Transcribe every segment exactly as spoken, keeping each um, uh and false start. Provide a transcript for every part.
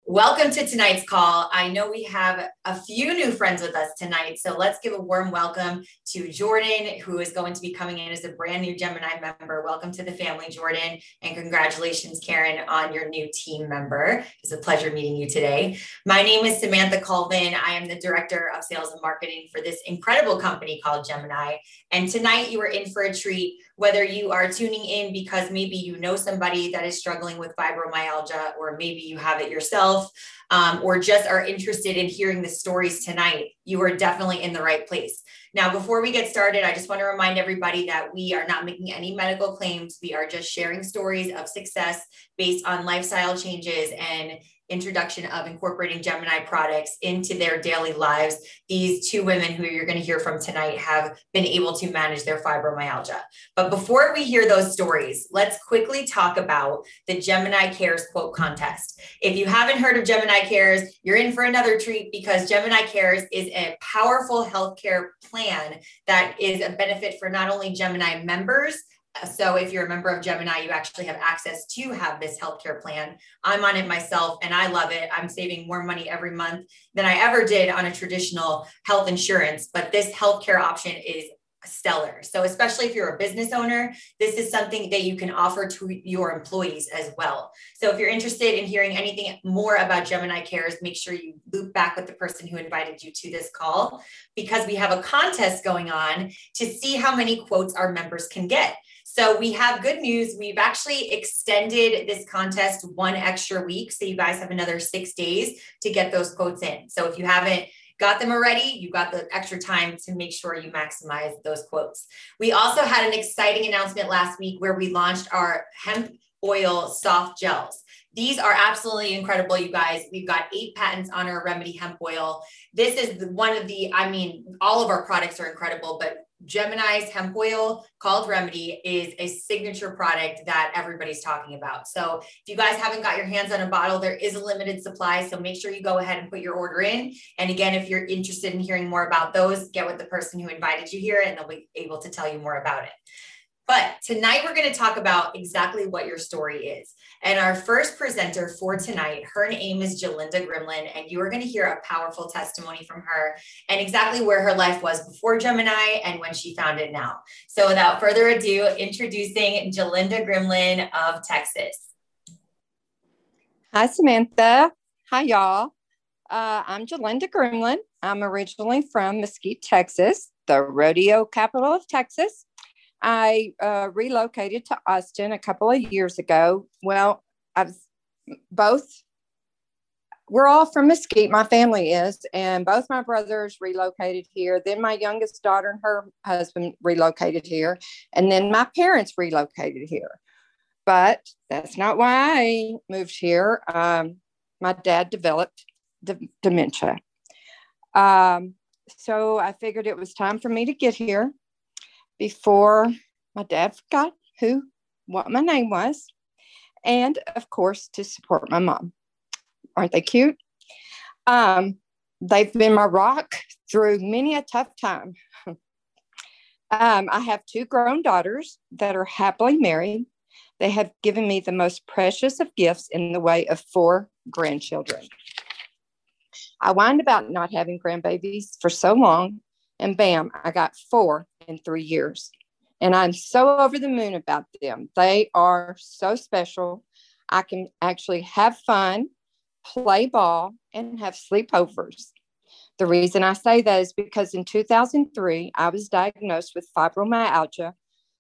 Welcome to tonight's call. I know we have a few new friends with us tonight, so let's give a warm welcome to Jordan, who is going to be coming in as a brand new Gemini member. Welcome to the family, Jordan, and congratulations, Karen, on your new team member. It's a pleasure meeting you today. My name is Samantha Colvin. I am the Director of Sales and Marketing for this incredible company called Gemini, and tonight you are in for a treat. Whether you are tuning in because maybe you know somebody that is struggling with fibromyalgia, or maybe you have it yourself, um, or just are interested in hearing the stories tonight, you are definitely in the right place. Now, before we get started, I just want to remind everybody that we are not making any medical claims. We are just sharing stories of success based on lifestyle changes and introduction of incorporating Gemini products into their daily lives. These two women who you're going to hear from tonight have been able to manage their fibromyalgia. But before we hear those stories, let's quickly talk about the Gemini Cares quote contest. If you haven't heard of Gemini Cares, you're in for another treat, because Gemini Cares is a powerful healthcare plan that is a benefit for not only Gemini members. So if you're a member of Gemini, you actually have access to have this healthcare plan. I'm on it myself and I love it. I'm saving more money every month than I ever did on a traditional health insurance, but this healthcare option is stellar. So especially if you're a business owner, this is something that you can offer to your employees as well. So if you're interested in hearing anything more about Gemini Cares, make sure you loop back with the person who invited you to this call, because we have a contest going on to see how many quotes our members can get. So we have good news. We've actually extended this contest one extra week. So you guys have another six days to get those quotes in. So if you haven't got them already, you've got the extra time to make sure you maximize those quotes. We also had an exciting announcement last week where we launched our hemp oil soft gels. These are absolutely incredible, you guys. We've got eight patents on our Remedy hemp oil. This is one of the, I mean, all of our products are incredible, but Gemini's hemp oil, called Remedy, is a signature product that everybody's talking about. So if you guys haven't got your hands on a bottle, there is a limited supply. So make sure you go ahead and put your order in. And again, if you're interested in hearing more about those, get with the person who invited you here and they'll be able to tell you more about it. But tonight we're going to talk about exactly what your story is. And our first presenter for tonight, her name is Jalinda Grimlin, and you are going to hear a powerful testimony from her and exactly where her life was before Gemini and when she found it now. So without further ado, introducing Jalinda Grimlin of Texas. Hi, Samantha. Hi, y'all. Uh, I'm Jalinda Grimlin. I'm originally from Mesquite, Texas, the rodeo capital of Texas. I uh, relocated to Austin a couple of years ago. Well, I was both, we're all from Mesquite, my family is, and both my brothers relocated here. Then my youngest daughter and her husband relocated here, and then my parents relocated here. But that's not why I moved here. Um, my dad developed d- dementia. Um, so I figured it was time for me to get here before my dad forgot who, what my name was, and of course, to support my mom. Aren't they cute? Um, they've been my rock through many a tough time. um, I have two grown daughters that are happily married. They have given me the most precious of gifts in the way of four grandchildren. I whined about not having grandbabies for so long, and bam, I got four in three years. And I'm so over the moon about them. They are so special. I can actually have fun, play ball, and have sleepovers. The reason I say that is because in two thousand three, I was diagnosed with fibromyalgia,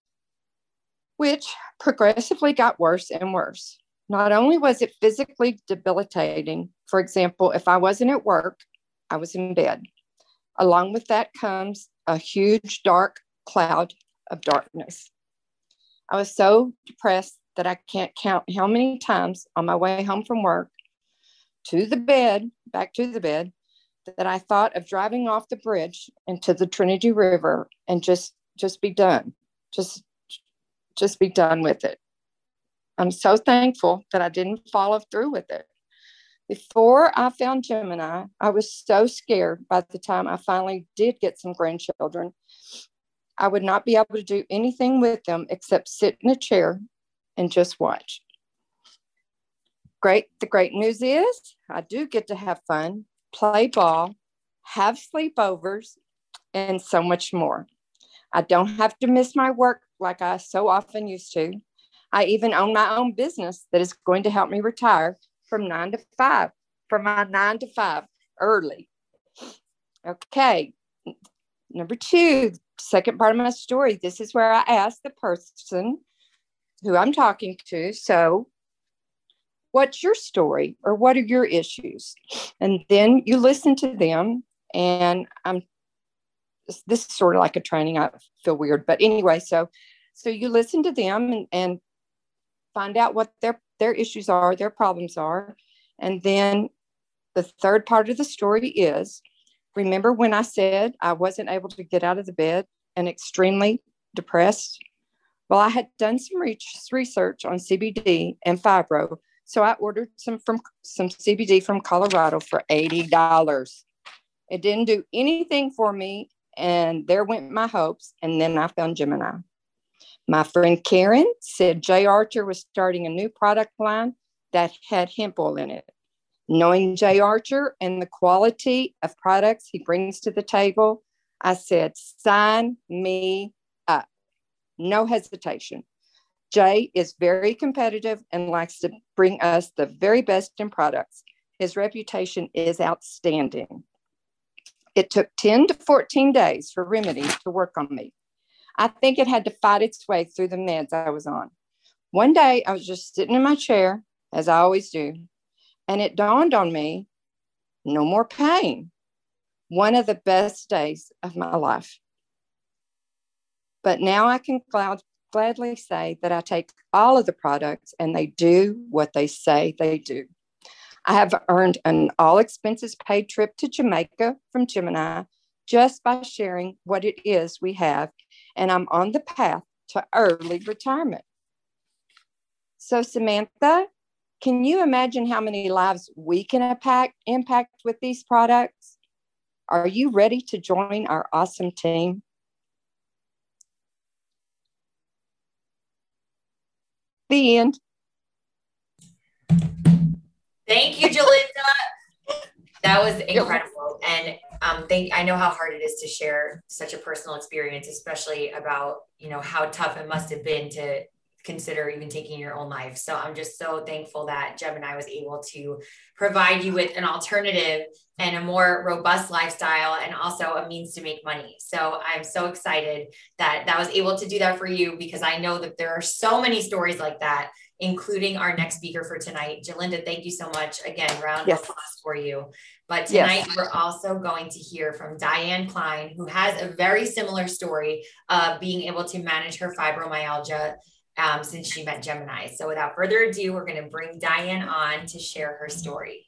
which progressively got worse and worse. Not only was it physically debilitating, for example, if I wasn't at work, I was in bed. Along with that comes a huge dark cloud of darkness. I was so depressed that I can't count how many times on my way home from work to the bed, back to the bed, that I thought of driving off the bridge into the Trinity River and just, just be done. Just, just be done with it. I'm so thankful that I didn't follow through with it. Before I found Gemini, I was so scared by the time I finally did get some grandchildren. I would not be able to do anything with them except sit in a chair and just watch. great. The great news is I do get to have fun, play ball, have sleepovers, and so much more. I don't have to miss my work like I so often used to. I even own my own business that is going to help me retire from nine to five, from my nine to five early. Okay. Number two, second part of my story. This is where I ask the person who I'm talking to, so what's your story or what are your issues? And then you listen to them. And I'm this is sort of like a training. I feel weird, but anyway, so so you listen to them and, and find out what their their issues are, their problems are. And then the third part of the story is, remember when I said I wasn't able to get out of the bed and extremely depressed? Well, I had done some research on C B D and fibro. So I ordered some from some C B D from Colorado for eighty dollars. It didn't do anything for me. And there went my hopes. And then I found Gemini. My friend Karen said Jay Archer was starting a new product line that had hemp oil in it. Knowing Jay Archer and the quality of products he brings to the table, I said, sign me up. No hesitation. Jay is very competitive and likes to bring us the very best in products. His reputation is outstanding. It took ten to fourteen days for Remedy to work on me. I think it had to fight its way through the meds I was on. One day, I was just sitting in my chair, as I always do, and it dawned on me, no more pain. One of the best days of my life. But now I can glad, gladly say that I take all of the products and they do what they say they do. I have earned an all expenses paid trip to Jamaica from Gemini just by sharing what it is we have. And I'm on the path to early retirement. So Samantha, can you imagine how many lives we can impact, impact with these products? Are you ready to join our awesome team? The end. Thank you, Jalinda. That was incredible. And um, thank, I know how hard it is to share such a personal experience, especially about, you know, how tough it must have been to consider even taking your own life. So I'm just so thankful that Gemini was able to provide you with an alternative and a more robust lifestyle and also a means to make money. So I'm so excited that that was able to do that for you, because I know that there are so many stories like that, including our next speaker for tonight. Jalinda, thank you so much. Again, round yes. of applause for you. But tonight yes. we're also going to hear from Diane Klein, who has a very similar story of being able to manage her fibromyalgia um, since she met Gemini. So without further ado, we're going to bring Diane on to share her story.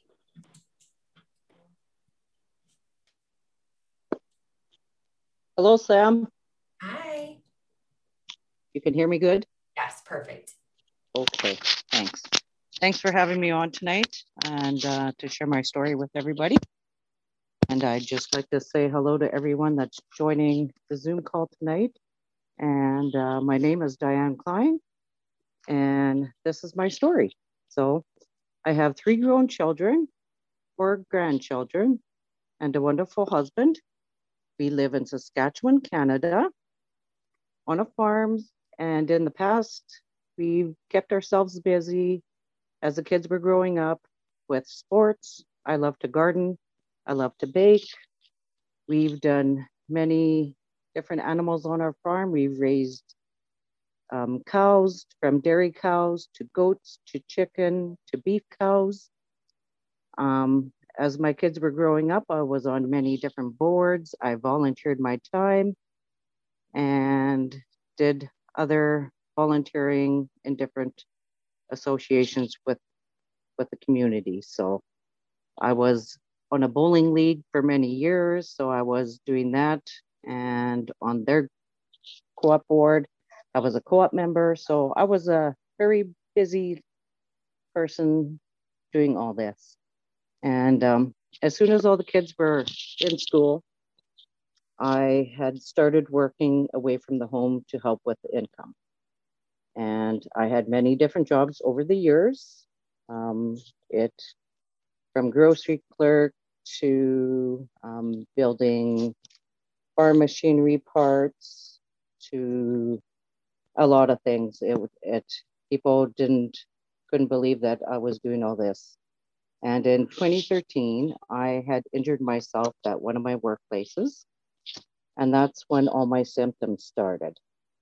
Hello, Sam. Hi. You can hear me good? Yes, perfect. Okay, thanks. Thanks for having me on tonight and uh, to share my story with everybody. And I'd just like to say hello to everyone that's joining the Zoom call tonight. And uh, my name is Diane Klein, and this is my story. So I have three grown children, four grandchildren, and a wonderful husband. We live in Saskatchewan, Canada, on a farm. And in the past, we've kept ourselves busy as the kids were growing up with sports. I love to garden. I love to bake. We've done many different animals on our farm. We've raised um, cows, from dairy cows to goats to chicken to beef cows. Um, as my kids were growing up, I was on many different boards. I volunteered my time and did other volunteering in different associations with, with the community. So I was on a bowling league for many years. So I was doing that, and on their co-op board, I was a co-op member. So I was a very busy person doing all this. And um, as soon as all the kids were in school, I had started working away from the home to help with the income. And I had many different jobs over the years. Um, it from grocery clerk to um, building farm machinery parts to a lot of things. It it people didn't couldn't believe that I was doing all this. And in twenty thirteen, I had injured myself at one of my workplaces, and that's when all my symptoms started.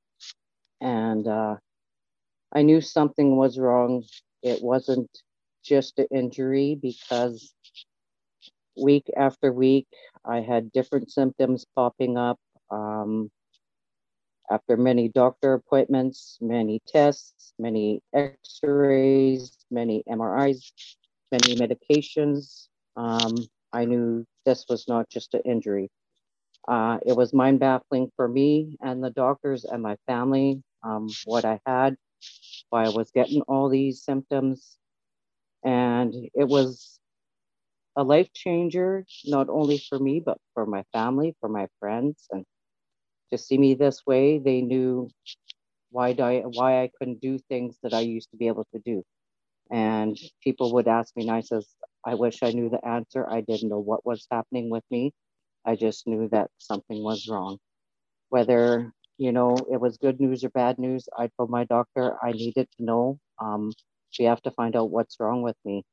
And uh, I knew something was wrong. It wasn't just an injury because week after week, I had different symptoms popping up. Um, after many doctor appointments, many tests, many x-rays, many M R Is, many medications, um, I knew this was not just an injury. Uh, it was mind baffling for me and the doctors and my family, um, what I had, why I was getting all these symptoms. And it was a life changer, not only for me, but for my family, for my friends. And to see me this way, they knew why, I, why I couldn't do things that I used to be able to do. And people would ask me, and I says, I wish I knew the answer. I didn't know what was happening with me. I just knew that something was wrong. Whether, you know, it was good news or bad news, I told my doctor I needed to know. Um, we have to find out what's wrong with me.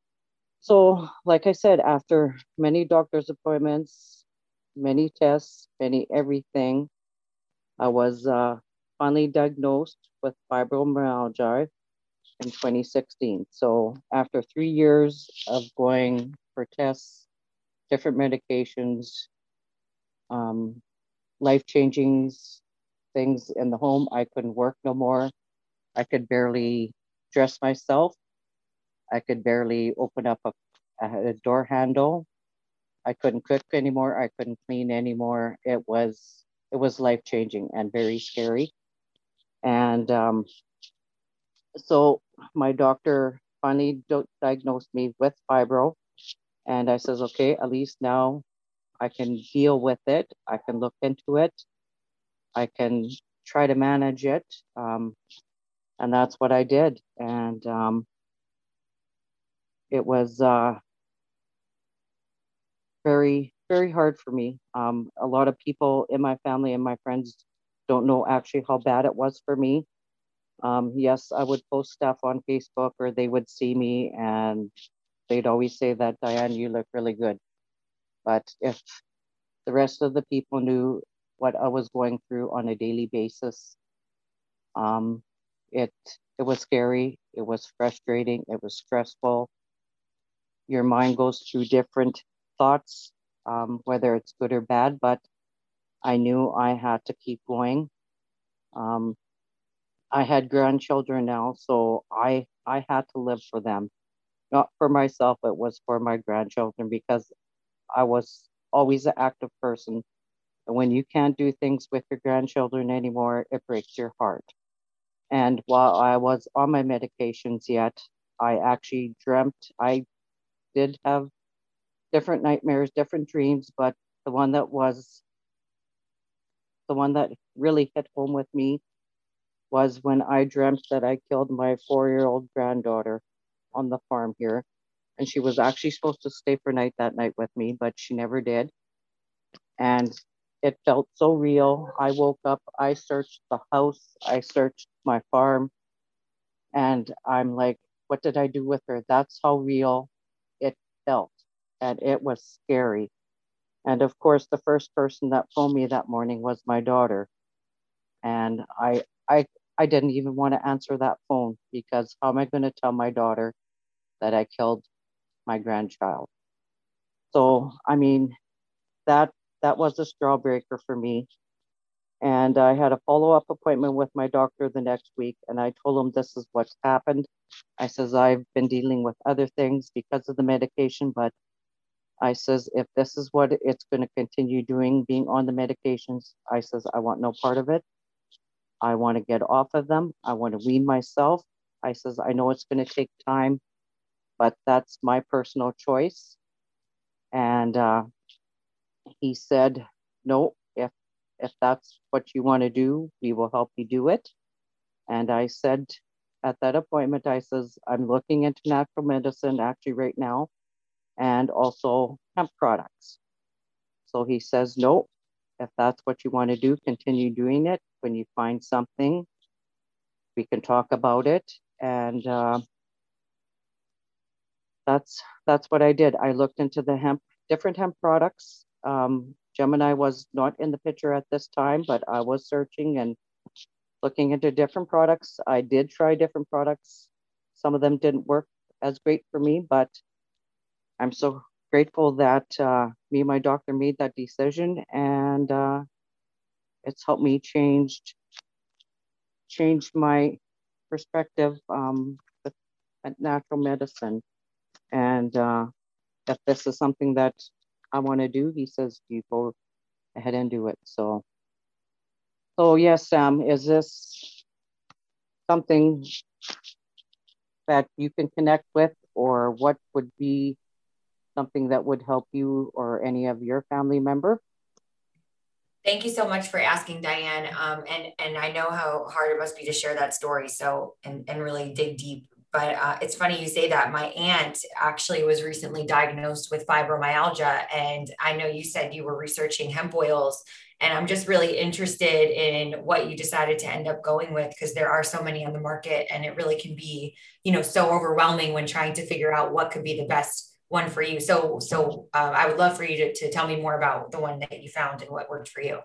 So, like I said, after many doctor's appointments, many tests, many everything, I was uh, finally diagnosed with fibromyalgia in twenty sixteen. So after three years of going for tests, different medications, um, life-changing things in the home, I couldn't work no more. I could barely dress myself. I could barely open up a, a door handle. I couldn't cook anymore. I couldn't clean anymore. It was it was life-changing and very scary. And um, so my doctor finally diagnosed me with fibro. And I says, okay, at least now I can deal with it. I can look into it. I can try to manage it. Um, and that's what I did. And um, it was uh, very, very hard for me. Um, a lot of people in my family and my friends don't know actually how bad it was for me. Um, yes, I would post stuff on Facebook or they would see me and they'd always say that, Diane, you look really good. But if the rest of the people knew what I was going through on a daily basis, um, it it was scary. It was frustrating. It was stressful. Your mind goes through different thoughts, um, whether it's good or bad. But I knew I had to keep going. Um, I had grandchildren now, so I I had to live for them, not for myself. It was for my grandchildren because I was always an active person. And when you can't do things with your grandchildren anymore, it breaks your heart. And while I was on my medications yet, I actually dreamt, I did have different nightmares, different dreams, but the one that was the one that really hit home with me was when I dreamt that I killed my four-year-old granddaughter on the farm here. And she was actually supposed to stay for night that night with me, but she never did. And it felt so real. I woke up, I searched the house, I searched my farm, and I'm like, what did I do with her? That's how real it felt. And it was scary. And of course, the first person that phoned me that morning was my daughter. And I I I didn't even want to answer that phone because how am I going to tell my daughter that I killed my grandchild? So I mean, that that was a straw breaker for me. And I had a follow-up appointment with my doctor the next week, and I told him this is what's happened. I says I've been dealing with other things because of the medication, but I says if this is what it's going to continue doing, being on the medications, I says I want no part of it. I want to get off of them. I want to wean myself. I says I know it's going to take time, but that's my personal choice. And uh, he said, no, if if that's what you want to do, we will help you do it. And I said, at that appointment, I says, I'm looking into natural medicine actually right now, and also hemp products. So he says, no, if that's what you want to do, continue doing it. When you find something, we can talk about it. And uh, that's that's what I did. I looked into the hemp, different hemp products. Um, Gemini was not in the picture at this time, but I was searching and looking into different products. I did try different products. Some of them didn't work as great for me, but I'm so grateful that uh, me and my doctor made that decision, and uh, it's helped me change change my perspective um, with natural medicine. And uh, if this is something that I want to do, he says, you go ahead and do it. So, so yes, Sam, is this something that you can connect with, or what would be something that would help you or any of your family member? Thank you so much for asking, Diane. Um, and, and I know how hard it must be to share that story. So, and, and really dig deep. But uh, it's funny you say that. My aunt actually was recently diagnosed with fibromyalgia. And I know you said you were researching hemp oils. And I'm just really interested in what you decided to end up going with, because there are so many on the market, and it really can be, you know, so overwhelming when trying to figure out what could be the best one for you. So, so uh, I would love for you to, to tell me more about the one that you found and what worked for you.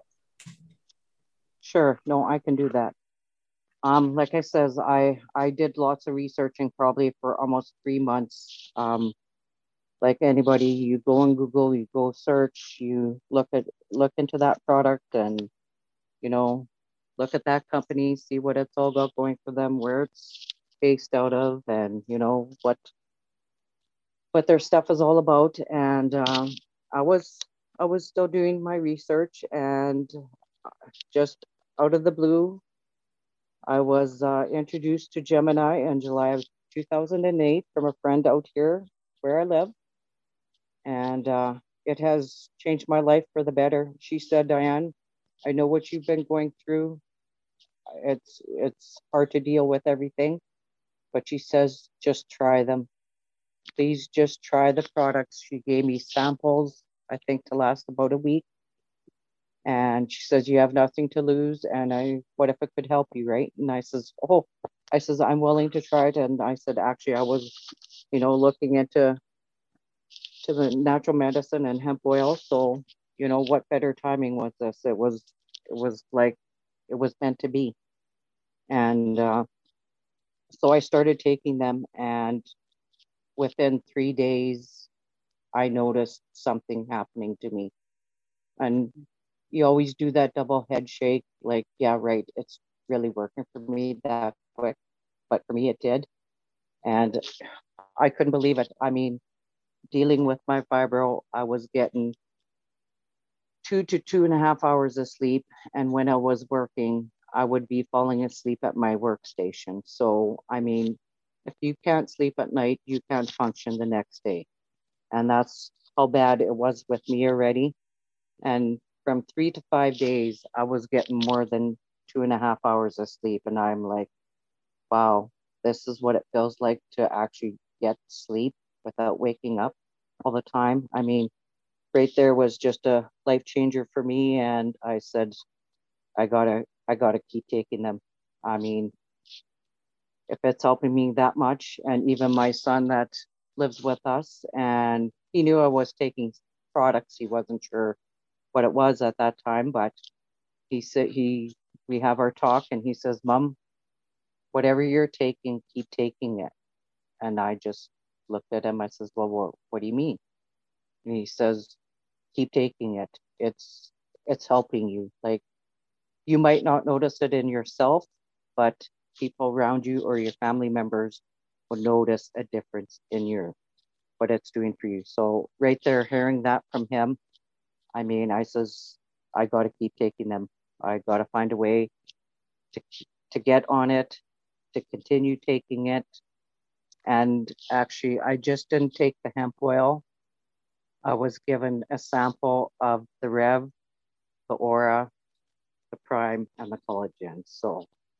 Sure. No, I can do that. Um, like I says, I, I did lots of researching probably for almost three months. Um, like anybody, you go on Google, you go search, you look at, look into that product, and, you know, look at that company, see what it's all about going for them, where it's based out of, and, you know, what, what their stuff is all about. And um, I was I was still doing my research, and just out of the blue, I was uh, introduced to Gemini in July of two thousand eight from a friend out here where I live, and uh, it has changed my life for the better. She said, Diane, I know what you've been going through. It's it's hard to deal with everything, but she says just try them. Please just try the products. She gave me samples, I think, to last about a week. And she says, you have nothing to lose. And I, what if it could help you, right? And I says, oh, I says, I'm willing to try it. And I said, actually, I was, you know, looking into to the natural medicine and hemp oil. So, you know, what better timing was this? It was, it was like, it was meant to be. And uh, so I started taking them, and within three days, I noticed something happening to me. And you always do that double head shake, like, yeah, right, it's really working for me that quick. But for me, it did. And I couldn't believe it. I mean, dealing with my fibro, I was getting two to two and a half hours of sleep. And when I was working, I would be falling asleep at my workstation. So, I mean, if you can't sleep at night, you can't function the next day. And that's how bad it was with me already. And from three to five days, I was getting more than two and a half hours of sleep. And I'm like, wow, this is what it feels like to actually get sleep without waking up all the time. I mean, right there was just a life changer for me. And I said, I gotta, I gotta keep taking them. I mean, if it's helping me that much, and even my son that lives with us, and he knew I was taking products, he wasn't sure what it was at that time, but he said he we have our talk, and he says, Mom, whatever you're taking, keep taking it. And I just looked at him. I says, well, what, what do you mean? And he says, keep taking it. It's it's helping you. Like, you might not notice it in yourself, but people around you or your family members will notice a difference in your what it's doing for you. So right there, hearing that from him, I mean, I says, I got to keep taking them. I got to find a way to to get on it, to continue taking it. And actually, I just didn't take the hemp oil. I was given a sample of the Rev, the Aura, the Prime, and the Collagen. So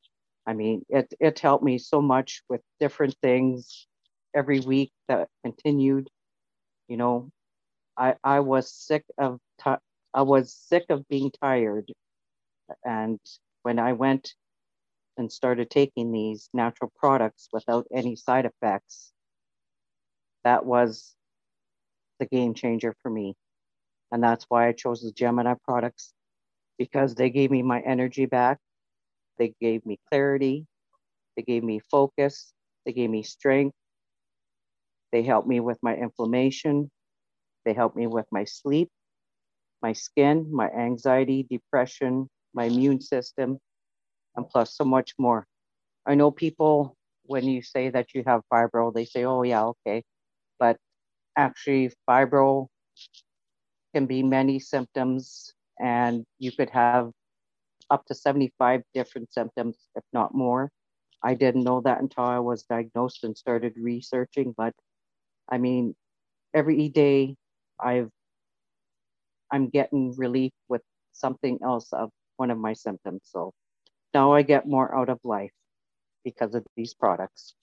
I mean, it, it helped me so much with different things every week that continued. You know, I, I was sick of, I was sick of being tired. And when I went and started taking these natural products without any side effects, that was the game changer for me. And that's why I chose the Gemini products, because they gave me my energy back. They gave me clarity. They gave me focus. They gave me strength. They helped me with my inflammation. They helped me with my sleep, my skin, my anxiety, depression, my immune system, and plus so much more. I know people, when you say that you have fibro, they say, oh yeah, okay. But actually fibro can be many symptoms, and you could have up to seventy-five different symptoms, if not more. I didn't know that until I was diagnosed and started researching, but I mean, every day I've, I'm getting relief with something else of one of my symptoms. So now I get more out of life because of these products.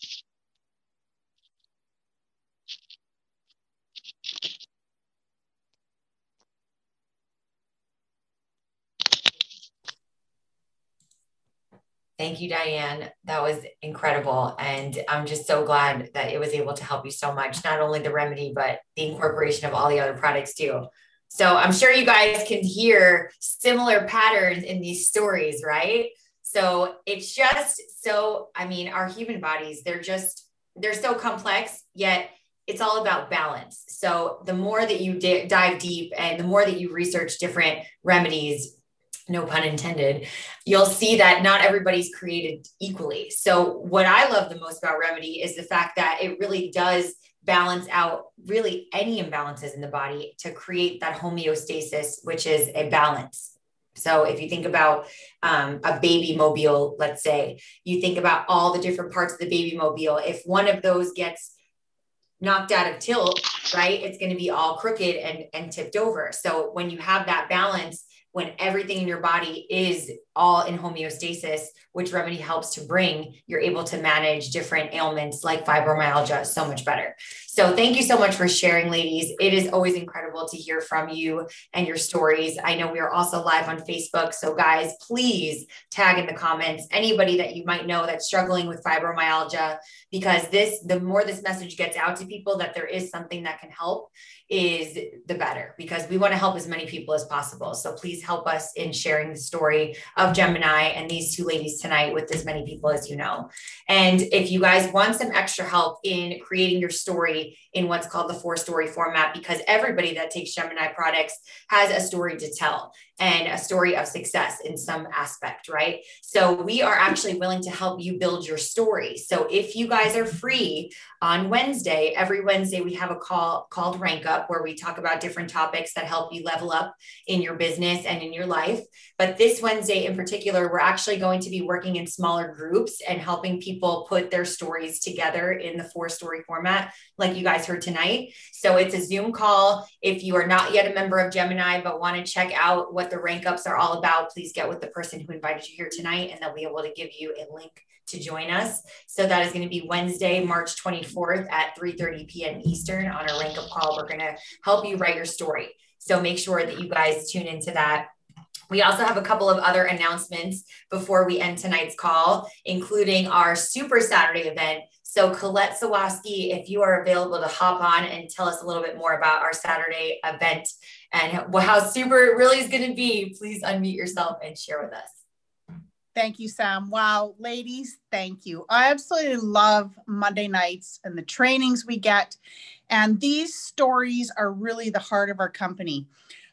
Thank you, Diane. That was incredible. And I'm just so glad that it was able to help you so much, not only the remedy, but the incorporation of all the other products too. So I'm sure you guys can hear similar patterns in these stories, right? So it's just so, I mean, our human bodies, they're just, they're so complex, yet it's all about balance. So the more that you d- dive deep and the more that you research different remedies, no pun intended, you'll see that not everybody's created equally. So what I love the most about Remedy is the fact that it really does balance out really any imbalances in the body to create that homeostasis, which is a balance. So if you think about um, a baby mobile, let's say, you think about all the different parts of the baby mobile. If one of those gets knocked out of tilt, right, it's going to be all crooked and, and tipped over. So when you have that balance, when everything in your body is all in homeostasis, which Remedy helps to bring, you're able to manage different ailments like fibromyalgia so much better. So thank you so much for sharing, ladies. It is always incredible to hear from you and your stories. I know we are also live on Facebook. So guys, please tag in the comments anybody that you might know that's struggling with fibromyalgia, because this, the more this message gets out to people that there is something that can help, is the better, because we want to help as many people as possible. So please help us in sharing the story of Gemini and these two ladies tonight with as many people as you know. And if you guys want some extra help in creating your story in what's called the four story format, because everybody that takes Gemini products has a story to tell and a story of success in some aspect, right? So we are actually willing to help you build your story. So if you guys are free on Wednesday, every Wednesday, we have a call called Rank Up, where we talk about different topics that help you level up in your business and in your life. But this Wednesday in particular, we're actually going to be working in smaller groups and helping people put their stories together in the four story format, like you guys heard tonight. So it's a Zoom call. If you are not yet a member of Gemini, but want to check out what the Rank Ups are all about, please get with the person who invited you here tonight, and they'll be able to give you a link to join us. So that is going to be Wednesday, March twenty-fourth at three thirty p.m. Eastern on our Rank Up call. We're going to help you write your story. So make sure that you guys tune into that. We also have a couple of other announcements before we end tonight's call, including our Super Saturday event. So Colette Sawaski, if you are available to hop on and tell us a little bit more about our Saturday event and how super it really is going to be, please unmute yourself and share with us. Thank you, Sam. Wow, ladies, thank you. I absolutely love Monday nights and the trainings we get. And these stories are really the heart of our company.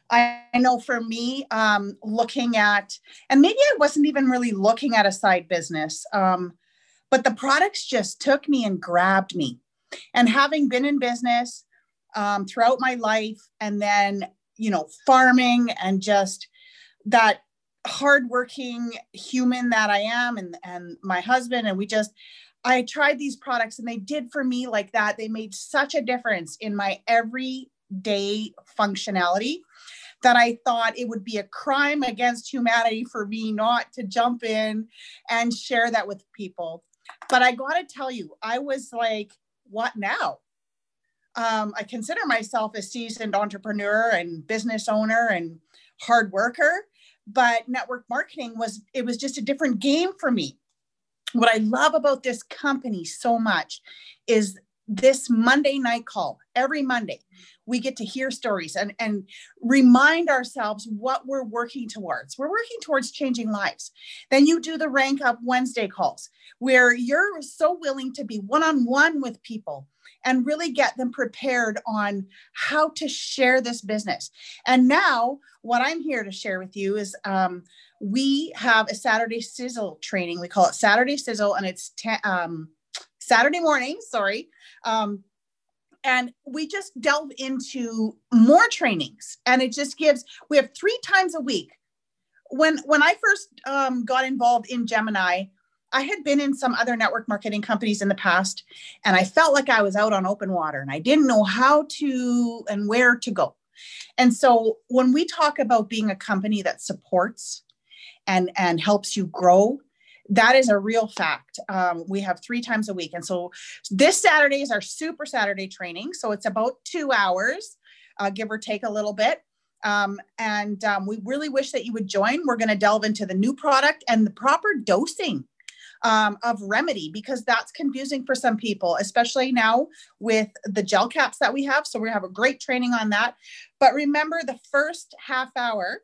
I know for me, um, looking at, and maybe I wasn't even really looking at a side business, um, but the products just took me and grabbed me. And having been in business um, throughout my life, and then, you know, farming and just that hardworking human that I am, and, and my husband, and we just, I tried these products and they did for me like that. They made such a difference in my every day functionality that I thought it would be a crime against humanity for me not to jump in and share that with people. But I got to tell you, I was like, what now? Um, I consider myself a seasoned entrepreneur and business owner and hard worker, but network marketing was, it was just a different game for me. What I love about this company so much is this Monday night call. Every Monday, we get to hear stories and, and remind ourselves what we're working towards. We're working towards changing lives. Then you do the Rank Up Wednesday calls, where you're so willing to be one-on-one with people and really get them prepared on how to share this business. And now what I'm here to share with you is um, we have a Saturday Sizzle training. We call it Saturday Sizzle, and it's te- um, Saturday morning, sorry. Um, and we just delve into more trainings, and it just gives, we have three times a week. When, when I first um, got involved in Gemini, I had been in some other network marketing companies in the past, and I felt like I was out on open water and I didn't know how to and where to go. And so when we talk about being a company that supports and, and helps you grow, that is a real fact. Um, we have three times a week. And so this Saturday is our Super Saturday training. So it's about two hours, uh, give or take a little bit. Um, and um, we really wish that you would join. We're going to delve into the new product and the proper dosing um, of Remedy, because that's confusing for some people, especially now with the gel caps that we have. So we have a great training on that. But remember, the first half hour,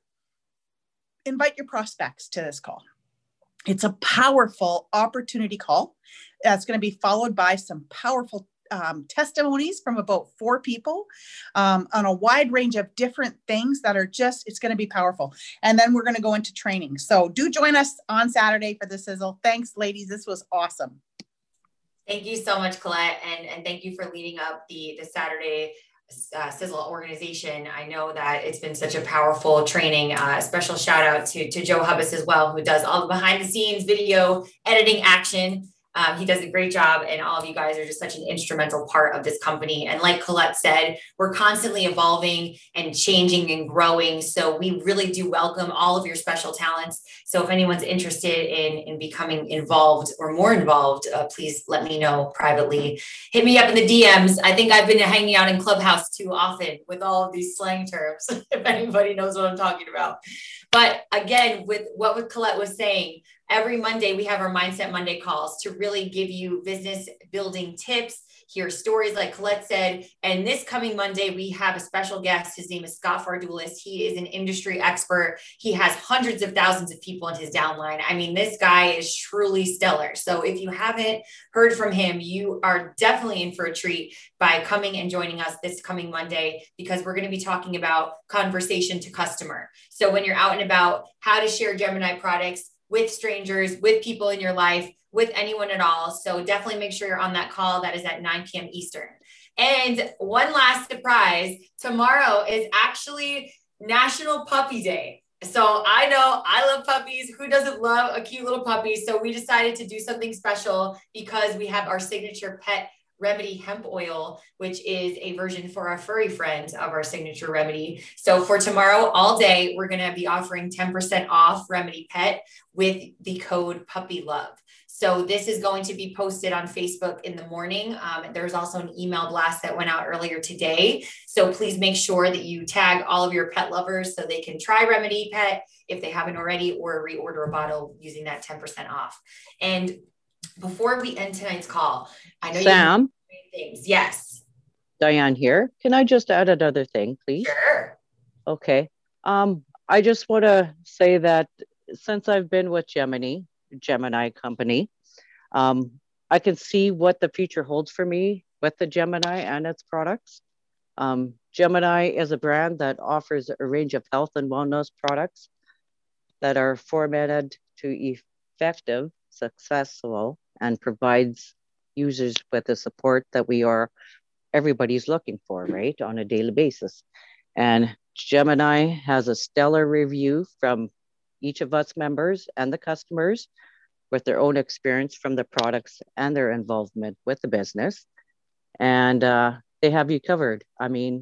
invite your prospects to this call. It's a powerful opportunity call that's going to be followed by some powerful um, testimonies from about four people um, on a wide range of different things that are just, it's going to be powerful. And then we're going to go into training. So do join us on Saturday for the Sizzle. Thanks, ladies. This was awesome. Thank you so much, Colette. And, and thank you for leading up the, the Saturday Uh, Sizzle organization. I know that it's been such a powerful training. Uh, special shout out to, to Joe Hubbis as well, who does all the behind the scenes video editing action. Um, he does a great job, and all of you guys are just such an instrumental part of this company. And like Colette said, we're constantly evolving and changing and growing. So we really do welcome all of your special talents. So if anyone's interested in, in becoming involved or more involved, uh, please let me know privately. Hit me up in the D Ms. I think I've been hanging out in Clubhouse too often with all of these slang terms, if anybody knows what I'm talking about. But again, with what Colette was saying, every Monday we have our Mindset Monday calls to really give you business building tips, hear stories like Colette said. And this coming Monday, we have a special guest. His name is Scott Fardulis. He is an industry expert. He has hundreds of thousands of people in his downline. I mean, this guy is truly stellar. So if you haven't heard from him, you are definitely in for a treat by coming and joining us this coming Monday, because we're going to be talking about conversation to customer. So when you're out and about, how to share Gemini products with strangers, with people in your life, with anyone at all. So definitely make sure you're on that call. That is at nine p.m. Eastern. And one last surprise, tomorrow is actually National Puppy Day. So I know I love puppies. Who doesn't love a cute little puppy? So we decided to do something special because we have our signature pet Remedy hemp oil, which is a version for our furry friends of our signature Remedy. So for tomorrow, all day, we're going to be offering ten percent off Remedy Pet with the code PUPPYLOVE. So this is going to be posted on Facebook in the morning. Um, there's also an email blast that went out earlier today. So please make sure that you tag all of your pet lovers so they can try Remedy Pet if they haven't already, or reorder a bottle using that ten percent off. And before we end tonight's call, I know Sam, you have things. Yes. Diane here. Can I just add another thing, please? Sure. Okay. Um, I just want to say that since I've been with Gemini, Gemini company, um, I can see what the future holds for me with the Gemini and its products. Um, Gemini is a brand that offers a range of health and wellness products that are formatted to effective, successful, and provides users with the support that we are, everybody's looking for, right, on a daily basis. And Gemini has a stellar review from each of us members and the customers with their own experience from the products and their involvement with the business. And uh, they have you covered. I mean, they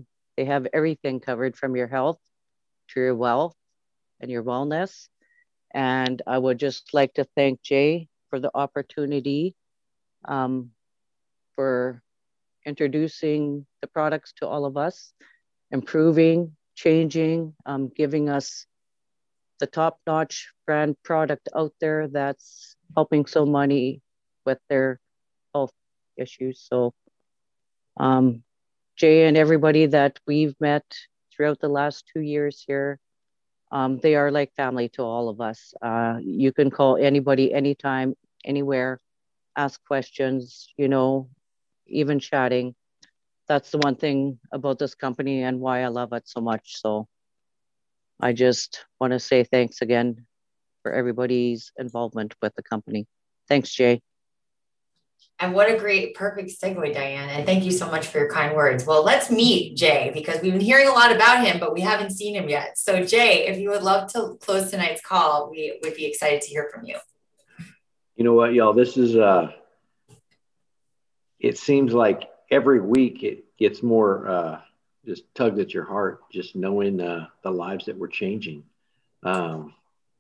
They have everything covered from your health to your wealth and your wellness. And I would just like to thank Jay for the opportunity um, for introducing the products to all of us, improving, changing, um, giving us the top-notch brand product out there that's helping so many with their health issues. So um, Jay and everybody that we've met throughout the last two years here, um, they are like family to all of us. Uh, you can call anybody, anytime, anywhere, ask questions, you know, even chatting. That's the one thing about this company and why I love it so much. So I just want to say thanks again for everybody's involvement with the company. Thanks, Jay. And what a great, perfect segue, Diane. And thank you so much for your kind words. Well, let's meet Jay, because we've been hearing a lot about him, but we haven't seen him yet. So Jay, if you would love to close tonight's call, we would be excited to hear from you. You know what, y'all, this is, uh, it seems like every week it gets more uh, just tugged at your heart, just knowing uh, the lives that we're changing. Um,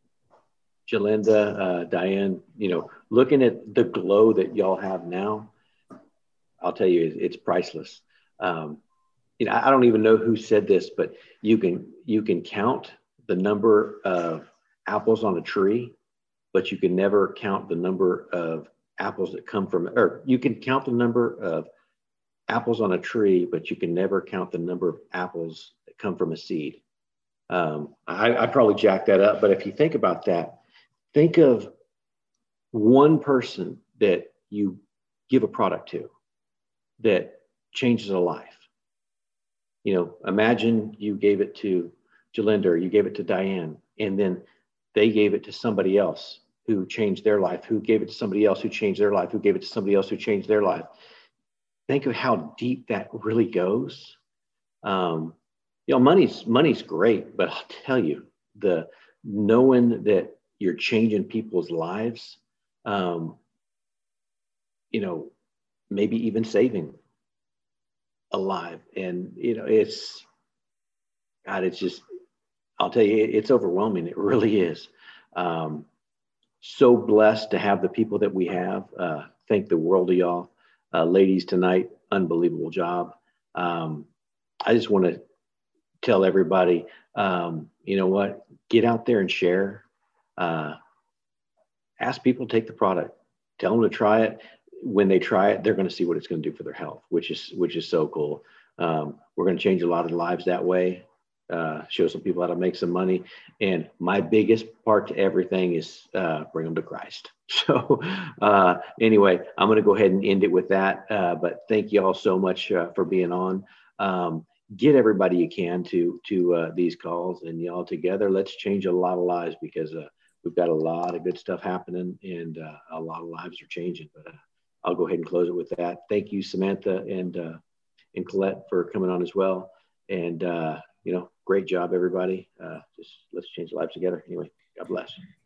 Jalinda, uh, Diane, you know, looking at the glow that y'all have now, I'll tell you, it's priceless. Um, you know, I don't even know who said this, but you can you can count the number of apples on a tree, but you can never count the number of apples that come from, or you can count the number of apples on a tree, but you can never count the number of apples that come from a seed. Um, I, I probably jacked that up, but if you think about that, think of one person that you give a product to that changes a life. You know, imagine you gave it to Jalinda, or you gave it to Diane, and then they gave it to somebody else who changed their life, who gave it to somebody else who changed their life, who gave it to somebody else who changed their life. Think of how deep that really goes. Um, you know, money's money's great, but I'll tell you, the knowing that you're changing people's lives, um, you know, maybe even saving a life. And, you know, it's, God, it's just, I'll tell you, it's overwhelming. It really is. Um, so blessed to have the people that we have. Uh, thank the world of y'all. Uh, ladies tonight, unbelievable job. Um, I just want to tell everybody, um, you know what, get out there and share. Uh, ask people to take the product. Tell them to try it. When they try it, they're going to see what it's going to do for their health, which is which is so cool. Um, we're going to change a lot of lives that way. Uh, show some people how to make some money. And my biggest part to everything is uh, bring them to Christ. So uh, anyway, I'm going to go ahead and end it with that. Uh, but thank you all so much uh, for being on. Um, get everybody you can to to uh, these calls, and y'all together, let's change a lot of lives, because uh, we've got a lot of good stuff happening, and uh, a lot of lives are changing. But uh, I'll go ahead and close it with that. Thank you, Samantha and uh, and Colette, for coming on as well. And uh, you know, great job, everybody. Uh, just let's change lives together. Anyway, God bless.